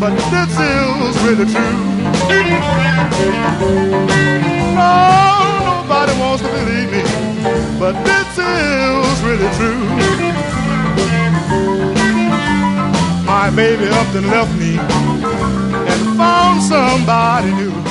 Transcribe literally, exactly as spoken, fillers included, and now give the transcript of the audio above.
but this is really true. No, nobody wants to believe me, but this is really true. My baby up and left me and found somebody new.